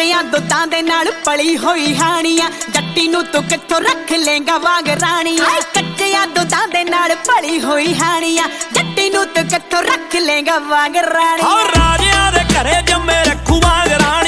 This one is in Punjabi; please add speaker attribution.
Speaker 1: ਕੱਚਿਆਂ ਦੁੱਧਾਂ ਦੇ ਨਾਲ ਪਲੀ ਹੋਈ ਹਾਣੀਆਂ ਜੱਟੀ ਨੂੰ ਤੂੰ ਕਿੱਥੋਂ ਰੱਖ ਲੇਂਗਾ ਵਾਂਗ ਰਾਣੀਆਂ ਕੱਚਿਆਂ ਦੁੱਧਾਂ ਦੇ ਨਾਲ ਪਲੀ ਹੋਈ ਹਾਣੀਆਂ ਜੱਟੀ ਨੂੰ ਤੂੰ ਕਿੱਥੋਂ ਰੱਖ ਲੇਂਗਾ ਵਾਂਗ ਰਾਣੀਆਂ
Speaker 2: ਰਾਜਿਆਂ ਦੇ ਘਰੇ ਜੰਮੇ ਰੱਖੂ ਵਾਂਗ ਰਾਣੀ